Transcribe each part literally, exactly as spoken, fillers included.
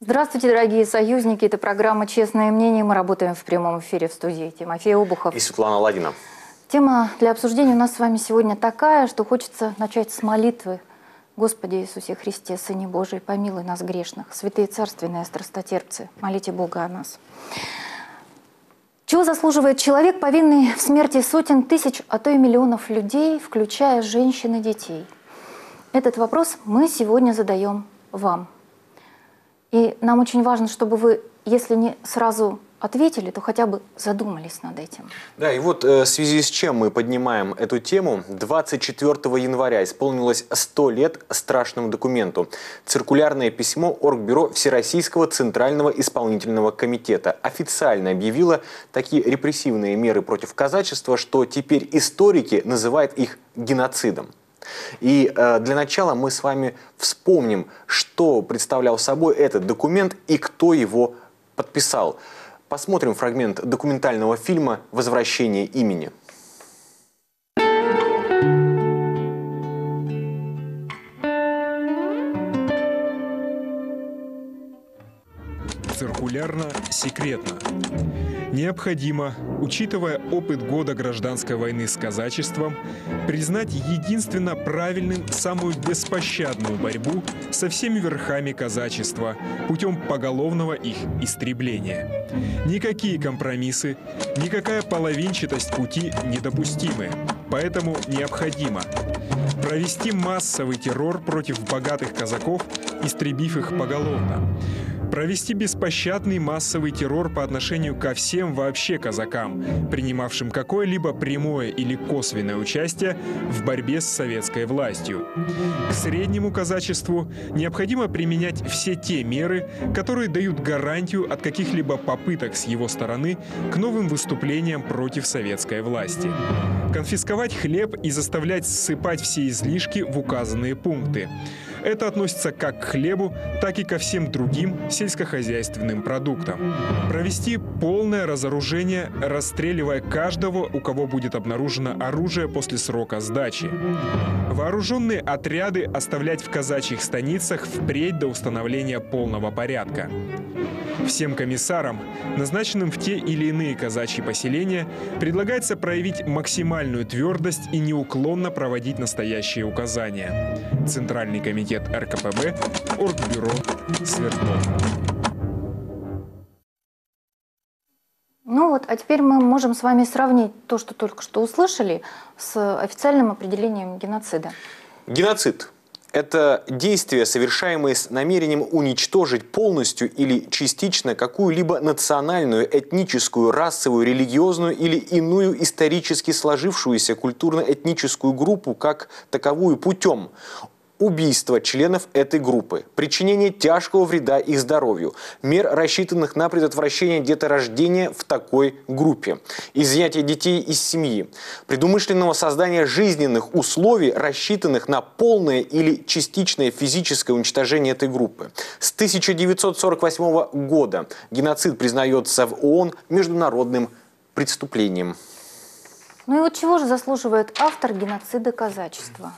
Здравствуйте, дорогие союзники. Это программа «Честное мнение». Мы работаем в прямом эфире в студии Тимофей Обухов и Светлана Ладина. Тема для обсуждения у нас с вами сегодня такая, что хочется начать с молитвы. Господи Иисусе Христе, Сыне Божий, помилуй нас грешных. Святые царственные страстотерпцы, молите Бога о нас. Чего заслуживает человек, повинный в смерти сотен тысяч, а то и миллионов людей, включая женщин и детей? Этот вопрос мы сегодня задаем вам. И нам очень важно, чтобы вы, если не сразу ответили, то хотя бы задумались над этим. Да, и вот э, в связи с чем мы поднимаем эту тему. двадцать четвёртого января исполнилось сто лет страшному документу. Циркулярное письмо Оргбюро Всероссийского Центрального Исполнительного Комитета официально объявило такие репрессивные меры против казачества, что теперь историки называют их геноцидом. И э, для начала мы с вами вспомним, что представлял собой этот документ и кто его подписал. Посмотрим фрагмент документального фильма «Возвращение имени». Циркулярно, секретно. Необходимо, учитывая опыт года гражданской войны с казачеством, признать единственно правильным самую беспощадную борьбу со всеми верхами казачества путем поголовного их истребления. Никакие компромиссы, никакая половинчатость пути недопустимы. Поэтому необходимо провести массовый террор против богатых казаков, истребив их поголовно. Провести беспощадный массовый террор по отношению ко всем вообще казакам, принимавшим какое-либо прямое или косвенное участие в борьбе с советской властью. К среднему казачеству необходимо применять все те меры, которые дают гарантию от каких-либо попыток с его стороны к новым выступлениям против советской власти. Конфисковать хлеб и заставлять ссыпать все излишки в указанные пункты. Это относится как к хлебу, так и ко всем другим сельскохозяйственным продуктам. Провести полное разоружение, расстреливая каждого, у кого будет обнаружено оружие после срока сдачи. Вооруженные отряды оставлять в казачьих станицах впредь до установления полного порядка. Всем комиссарам, назначенным в те или иные казачьи поселения, предлагается проявить максимальную твердость и неуклонно проводить настоящие указания. Центральный комитет эр ка пэ бэ, Оргбюро, Свердлов. Ну вот, а теперь мы можем с вами сравнить то, что только что услышали, с официальным определением геноцида. Геноцид – это действия, совершаемые с намерением уничтожить полностью или частично какую-либо национальную, этническую, расовую, религиозную или иную исторически сложившуюся культурно-этническую группу как таковую путем убийства членов этой группы, причинение тяжкого вреда их здоровью, мер, рассчитанных на предотвращение деторождения в такой группе, изъятие детей из семьи, предумышленного создания жизненных условий, рассчитанных на полное или частичное физическое уничтожение этой группы. С тысяча девятьсот сорок восьмого года геноцид признается в ООН международным преступлением. Ну и вот чего же заслуживает автор геноцида казачества?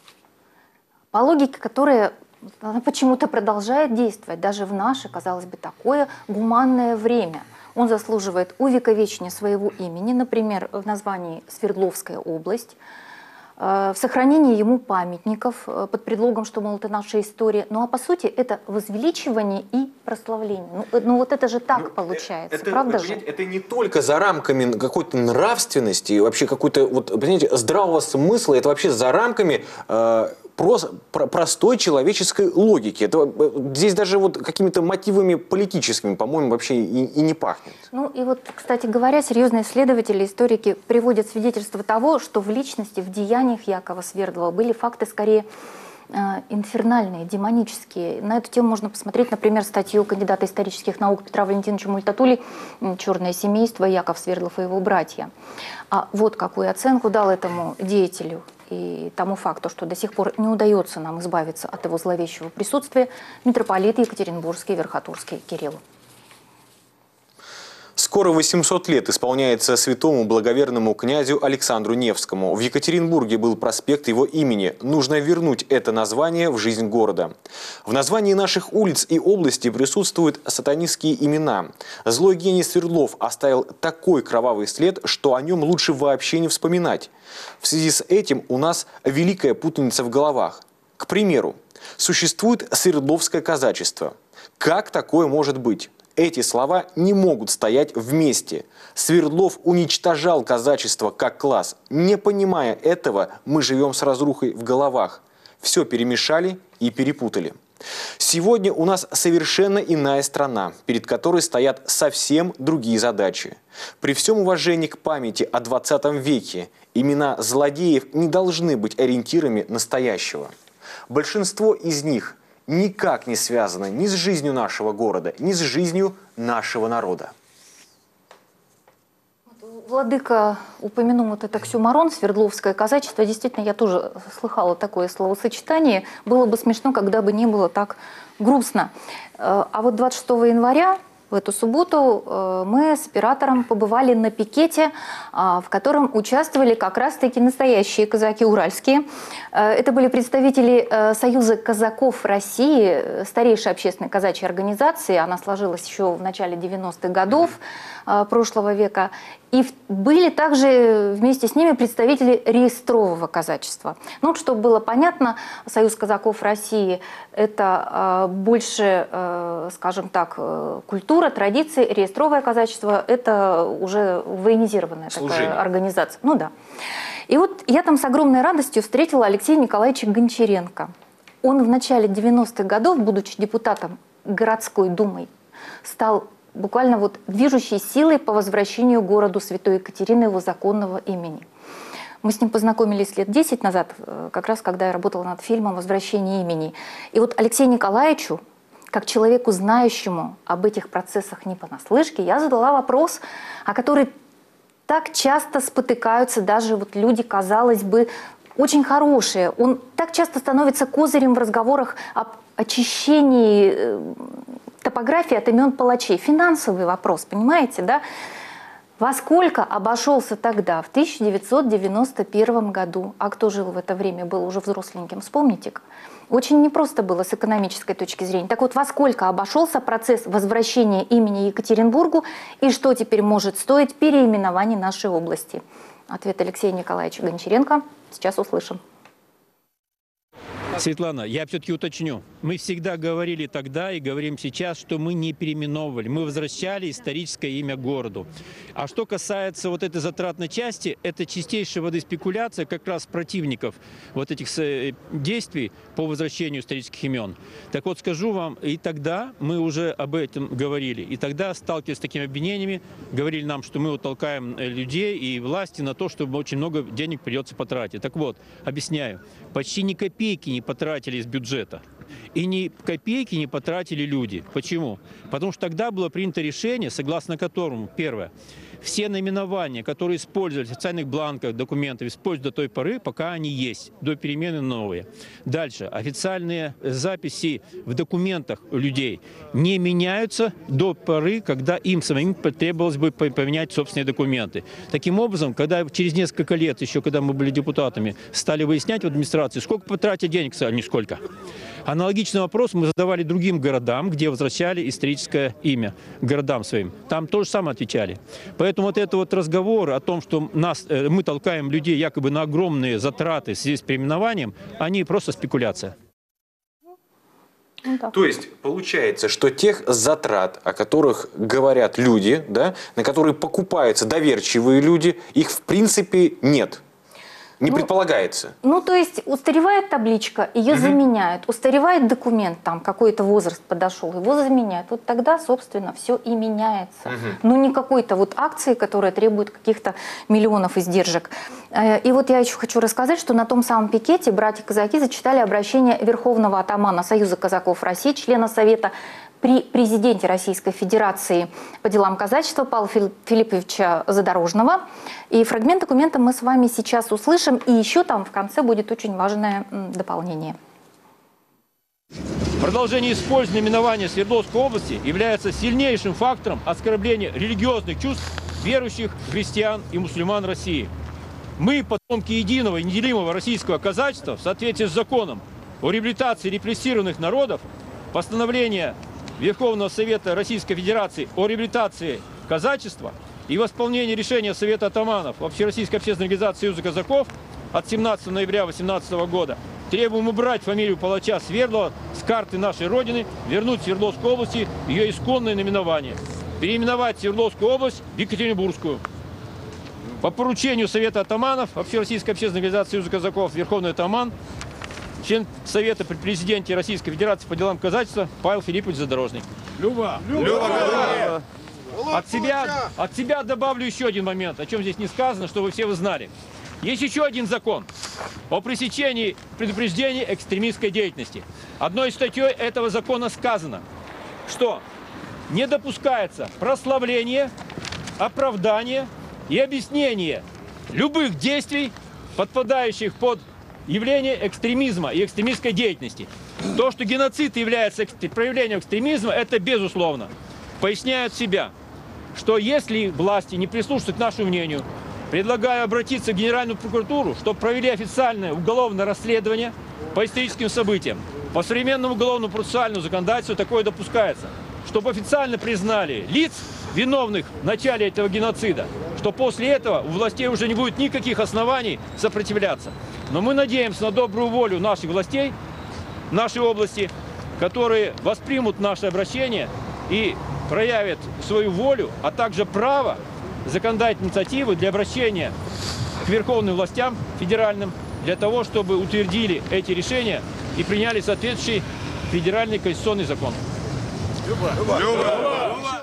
По логике, которая почему-то продолжает действовать даже в наше, казалось бы, такое гуманное время. Он заслуживает увековечения своего имени, например, в названии Свердловская область, в сохранении ему памятников под предлогом, что, мол, это наша история. Ну а по сути это возвеличивание и прославление. Ну, ну вот это же так ну, получается, это, правда же? же? Это не только за рамками какой-то нравственности, вообще какой-то, вот, понимаете, здравого смысла, это вообще за рамками э, прос, про, простой человеческой логики. Это, здесь даже вот какими-то мотивами политическими, по-моему, вообще и, и не пахнет. Ну и вот, кстати говоря, серьезные исследователи, историки приводят свидетельство того, что в личности, в деяниях Якова Свердлова были факты скорее э, инфернальные, демонические. На эту тему можно посмотреть, например, статью кандидата исторических наук Петра Валентиновича Мультатули «Черное семейство. Яков Свердлов и его братья». А вот какую оценку дал этому деятелю и тому факту, что до сих пор не удается нам избавиться от его зловещего присутствия, митрополит Екатеринбургский, Верхотурский Кирилл. Скоро восемьсот лет исполняется святому благоверному князю Александру Невскому. В Екатеринбурге был проспект его имени. Нужно вернуть это название в жизнь города. В названии наших улиц и областей присутствуют сатанистские имена. Злой гений Свердлов оставил такой кровавый след, что о нем лучше вообще не вспоминать. В связи с этим у нас великая путаница в головах. К примеру, существует Свердловское казачество. Как такое может быть? Эти слова не могут стоять вместе. Свердлов уничтожал казачество как класс. Не понимая этого, мы живем с разрухой в головах. Все перемешали и перепутали. Сегодня у нас совершенно иная страна, перед которой стоят совсем другие задачи. При всем уважении к памяти о двадцатом веке, имена злодеев не должны быть ориентирами настоящего. Большинство из них никак не связано ни с жизнью нашего города, ни с жизнью нашего народа. Владыка упомянул вот это оксюморон, Свердловское казачество. Действительно, я тоже слыхала такое словосочетание. Было бы смешно, когда бы не было так грустно. А вот двадцать шестого января, в эту субботу, мы с оператором побывали на пикете, в котором участвовали как раз-таки настоящие казаки уральские. Это были представители Союза казаков России, старейшей общественной казачьей организации. Она сложилась еще в начале девяностых годов прошлого века. И были также вместе с ними представители реестрового казачества. Ну, вот, чтобы было понятно, Союз казаков России – это больше, скажем так, культура, традиции. Реестровое казачество – это уже военизированная такая организация. Ну да. И вот я там с огромной радостью встретила Алексея Николаевича Гончаренко. Он в начале девяностых годов, будучи депутатом городской думы, стал буквально вот движущей силой по возвращению городу Святой Екатерины его законного имени. Мы с ним познакомились лет десять назад, как раз когда я работала над фильмом «Возвращение имени». И вот Алексею Николаевичу, как человеку, знающему об этих процессах не понаслышке, я задала вопрос, о который так часто спотыкаются даже вот люди, казалось бы, очень хорошие. Он так часто становится козырем в разговорах об очищении топографии от имен палачей. Финансовый вопрос, понимаете, да? Во сколько обошелся тогда, в тысяча девятьсот девяносто первом году, а кто жил в это время, был уже взросленьким, вспомните-ка. Очень непросто было с экономической точки зрения. Так вот, во сколько обошелся процесс возвращения имени Екатеринбургу и что теперь может стоить переименование нашей области? Ответ Алексея Николаевича Гончаренко сейчас услышим. Светлана, я все-таки уточню. Мы всегда говорили тогда и говорим сейчас, что мы не переименовывали. Мы возвращали историческое имя городу. А что касается вот этой затратной части, это чистейшая воды спекуляция как раз противников вот этих действий по возвращению исторических имен. Так вот, скажу вам, и тогда мы уже об этом говорили. И тогда, сталкиваясь с такими обвинениями, говорили нам, что мы вот толкаем людей и власти на то, чтобы очень много денег придется потратить. Так вот, объясняю. Почти ни копейки не потратили из бюджета. И ни копейки не потратили люди. Почему? Потому что тогда было принято решение, согласно которому, первое, все наименования, которые использовали в официальных бланках, документах, используют до той поры, пока они есть, до перемены новые. Дальше. Официальные записи в документах у людей не меняются до поры, когда им самим потребовалось бы поменять собственные документы. Таким образом, когда через несколько лет, еще когда мы были депутатами, стали выяснять в администрации, сколько потратили денег, сказали, нисколько. Аналогичный вопрос мы задавали другим городам, где возвращали историческое имя городам своим. Там тоже самое отвечали. Поэтому вот это вот разговор о том, что нас, мы толкаем людей якобы на огромные затраты в связи с переименованием, они просто спекуляция. То есть получается, что тех затрат, о которых говорят люди, да, на которые покупаются доверчивые люди, их в принципе нет. Не ну, предполагается. Ну, то есть устаревает табличка, ее угу. заменяют. Устаревает документ, там какой-то возраст подошел, его заменяют. Вот тогда, собственно, все и меняется. Угу. Ну, не какой-то вот акции, которая требует каких-то миллионов издержек. И вот я еще хочу рассказать, что на том самом пикете братья-казаки зачитали обращение Верховного атамана Союза казаков России, члена Совета при президенте Российской Федерации по делам казачества Павла Филипповича Задорожного. И фрагмент документа мы с вами сейчас услышим. И еще там в конце будет очень важное дополнение. Продолжение использования наименования Свердловской области является сильнейшим фактором оскорбления религиозных чувств верующих христиан и мусульман России. Мы, потомки единого и неделимого российского казачества, в соответствии с законом о реабилитации репрессированных народов, постановление Верховного Совета Российской Федерации о реабилитации казачества и восполнении решения Совета атаманов Общероссийской общественной организации Союза казаков от семнадцатого ноября две тысячи восемнадцатого года требуем убрать фамилию палача Свердлова с карты нашей Родины, вернуть Свердловской области ее исконное наименование, переименовать Свердловскую область в Екатеринбургскую. По поручению Совета атаманов Общероссийской общественной организации Союза казаков Верховный атаман, член Совета при президенте Российской Федерации по делам казачества Павел Филиппович Задорожный. Люба! Люба! От себя, от себя добавлю еще один момент, о чем здесь не сказано, чтобы все вы знали. Есть еще один закон о пресечении предупреждении экстремистской деятельности. Одной из статей этого закона сказано, что не допускается прославление, оправдание и объяснение любых действий, подпадающих под явление экстремизма и экстремистской деятельности. То, что геноцид является проявлением экстремизма, это безусловно. Поясняют себя, что если власти не прислушаются к нашему мнению, предлагаю обратиться в Генеральную прокуратуру, чтобы провели официальное уголовное расследование по историческим событиям. По современному уголовному процессуальному законодательству такое допускается. Чтобы официально признали лиц, виновных в начале этого геноцида, что после этого у властей уже не будет никаких оснований сопротивляться. Но мы надеемся на добрую волю наших властей, нашей области, которые воспримут наше обращение и проявят свою волю, а также право законодательной инициативы для обращения к верховным властям федеральным, для того, чтобы утвердили эти решения и приняли соответствующий федеральный конституционный закон. Люба. Люба.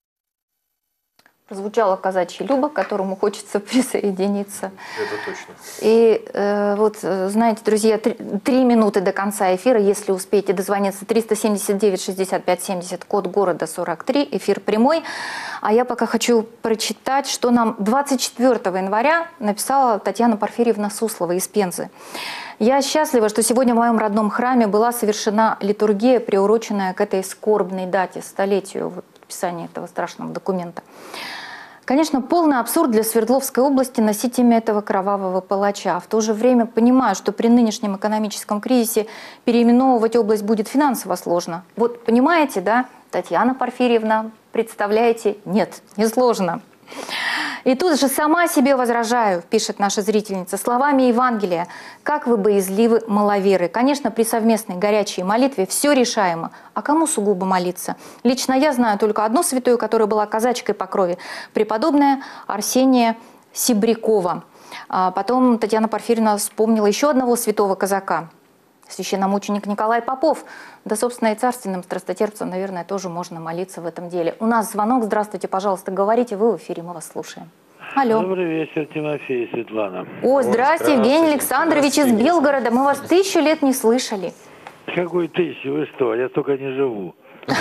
Прозвучала казачья Люба, к которому хочется присоединиться. Это точно. И э, вот, знаете, друзья, три, три минуты до конца эфира, если успеете дозвониться, триста семьдесят девять шестьдесят пять семьдесят, код города сорок три, эфир прямой. А я пока хочу прочитать, что нам двадцать четвёртого января написала Татьяна Порфирьевна Суслова из Пензы. Я счастлива, что сегодня в моем родном храме была совершена литургия, приуроченная к этой скорбной дате, столетию подписания этого страшного документа. Конечно, полный абсурд для Свердловской области носить имя этого кровавого палача. В то же время понимаю, что при нынешнем экономическом кризисе переименовывать область будет финансово сложно. Вот понимаете, да, Татьяна Порфирьевна, представляете? Нет, не сложно. И тут же сама себе возражаю, пишет наша зрительница, словами Евангелия. Как вы боязливы, маловеры. Конечно, при совместной горячей молитве все решаемо. А кому сугубо молиться? Лично я знаю только одну святую, которая была казачкой по крови. Преподобная Арсения Сибрякова. А потом Татьяна Порфирьевна вспомнила еще одного святого казака. Священномученик Николай Попов. Да, собственно, и царственным страстотерпцам, наверное, тоже можно молиться в этом деле. У нас звонок. Здравствуйте, пожалуйста, говорите. Вы в эфире, мы вас слушаем. Алло. Добрый вечер, Тимофей и Светлана. О, здрасте, Евгений Александрович из Белгорода. Мы вас тысячу лет не слышали. Какой тысячу? Вы что? Я столько не живу.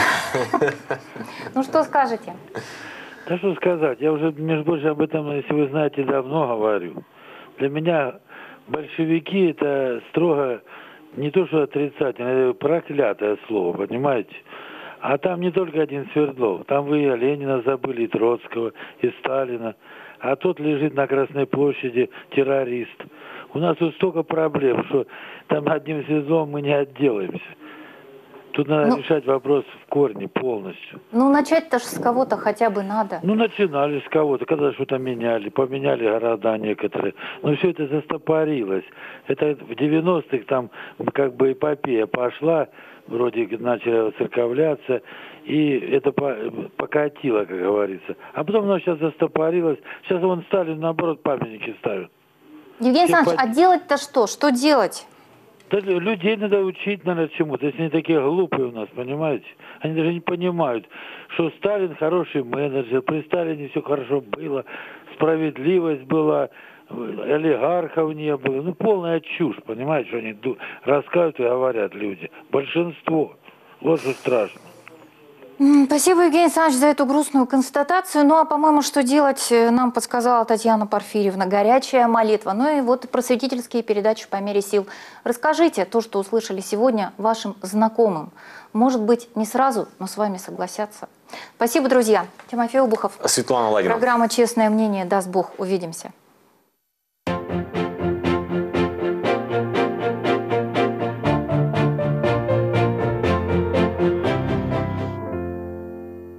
Ну, что скажете? Да что сказать. Я уже, между прочим, об этом, если вы знаете, давно говорю. Для меня большевики – это строго не то, что отрицательное, это проклятое слово, понимаете? А там не только один Свердлов. Там вы и Ленина забыли, и Троцкого, и Сталина. А тот лежит на Красной площади, террорист. У нас тут столько проблем, что там одним Свердловым мы не отделаемся. Тут надо ну, решать вопрос в корне полностью. Ну, начать-то ж с кого-то хотя бы надо. Ну, начинали с кого-то, когда что-то меняли, поменяли города некоторые. Но все это застопорилось. Это в девяностых там как бы эпопея пошла, вроде начали церковляться, и это покатило, как говорится. А потом оно сейчас застопорилось. Сейчас вон Сталин, наоборот, памятники ставит. Евгений Александрович, под... а делать-то что? Что делать? Да людей надо учить, наверное, чему-то. Если они такие глупые у нас, понимаете? Они даже не понимают, что Сталин хороший менеджер, при Сталине все хорошо было, справедливость была, олигархов не было. Ну, полная чушь, понимаете, что они рассказывают и говорят люди. Большинство. Вот что страшно. М, Спасибо, Евгений Александрович, за эту грустную констатацию. Ну, а, по-моему, что делать, э, нам подсказала Татьяна Порфирьевна. Горячая молитва. Ну и вот просветительские передачи по мере сил. Расскажите то, что услышали сегодня, вашим знакомым. Может быть, не сразу, но с вами согласятся. Спасибо, друзья. Тимофей Обухов. Светлана Ладина. Программа «Честное мнение». Даст Бог. Увидимся.